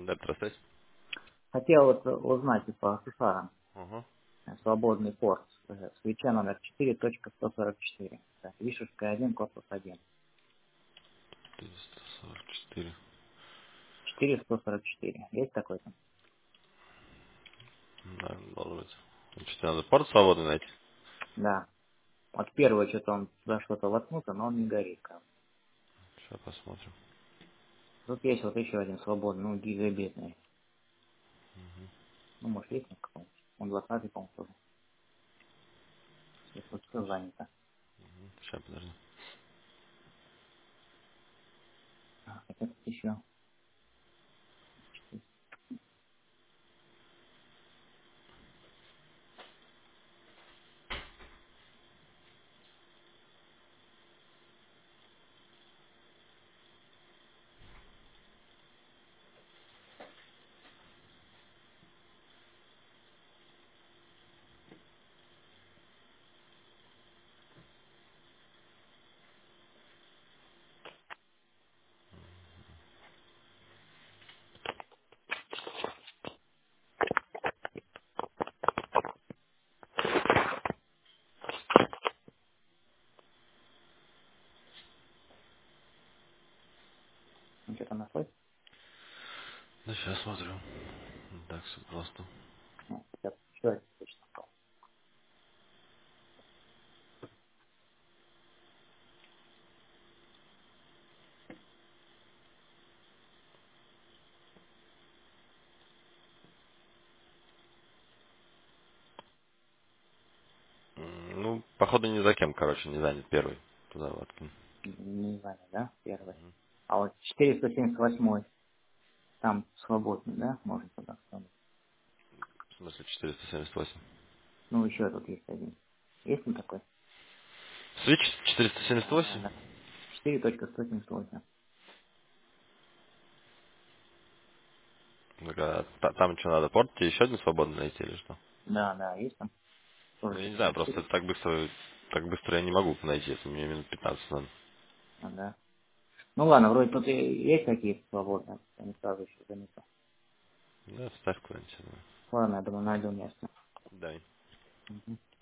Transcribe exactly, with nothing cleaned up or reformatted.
Да, здравствуйте. Хотел вот узнать по аксессуарам. Угу. Э, Свободный порт. э, Свеча номер четыре точка сто сорок четыре. Так, Вишерская один, корпус один. четыреста сорок четыре. четыре сто сорок четыре. Есть такой там? Да, должен быть. Значит, надо порт свободный найти. Да. Вот первый что-то он туда что-то воткнуто, но он не горит. как бы. Сейчас посмотрим. Тут есть вот еще один свободный, ну, гигабитный. Ну, может, есть на каком-нибудь? Он двадцатый, по-моему, тоже. Сейчас вот все занято. Сейчас, подожди. А, хотя тут еще. Ну, что-то нашлось? Да, сейчас смотрю. Не так все просто. Ну, сейчас еще один точно нашел. М, Ну, походу не за кем, короче, не занят первый. Туда воткнул. Не знаю, да? Первый. А вот четыреста семьдесят восемь там свободный, да? Можно туда вставить. В смысле четыреста семьдесят восемь. Ну, еще тут есть один. Есть он такой? Свич четыреста семьдесят Да, восемь. да. четыре точка сто семьдесят восемь. Ну, а та- Там что надо, порт тебе еще один свободный найти или что? Да, да, есть там. Ну, Тоже я не шестьдесят знаю, просто четыре. это так быстро, так быстро я не могу найти, это мне минут пятнадцать надо. А, да. Ну ладно, вроде тут и есть какие-то свободные. Я не сразу еще заметил. Да, ставь куда-нибудь. Ладно, я думаю, найду место. Да. Мгм.